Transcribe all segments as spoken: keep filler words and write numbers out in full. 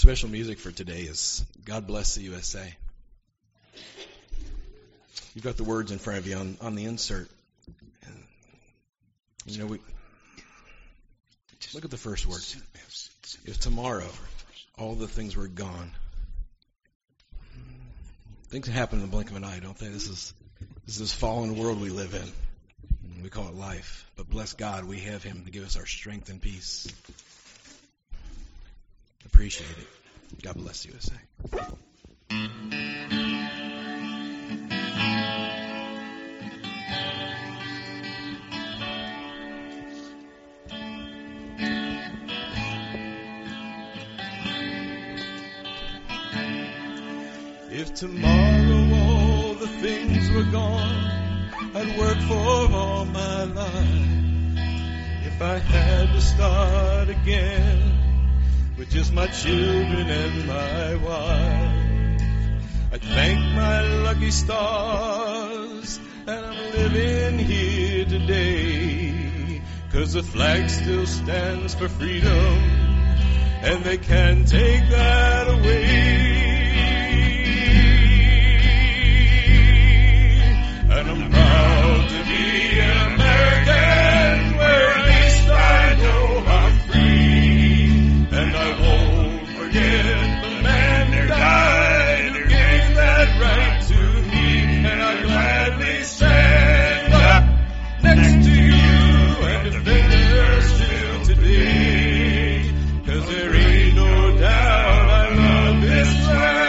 special music for today is God Bless the U S A. You've got the words in front of you on, on the insert. And, you know, we look at the first word. If tomorrow all the things were gone. Things happen in the blink of an eye, don't they? This is this is this fallen world we live in. We call it life. But bless God, we have Him to give us our strength and peace. Appreciate it. God bless the U S A. If tomorrow all the things were gone, I'd work for all my life. If I had to start again with just my children and my wife, I'd thank my lucky stars that I'm living here today, 'cause the flag still stands for freedom, and they can't take that away. And I'm proud to be an American, where at least I know I'm free. And I won't forget the man who died, who gave that right to me. And I'll gladly stand up next to you and defend her still today. 'Cause there ain't no doubt I love this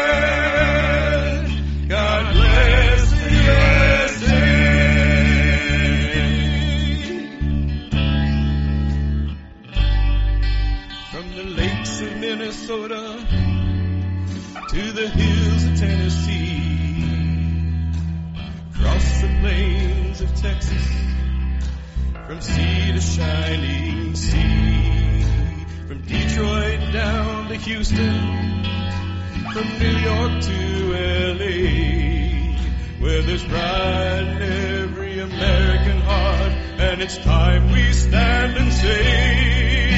land. God bless the U S A. From the lakes of Minnesota to the hills of Tennessee, across the plains of Texas, from sea to shining sea, from Detroit down to Houston, from New York to L A, where there's pride in every American heart, and it's time we stand and say,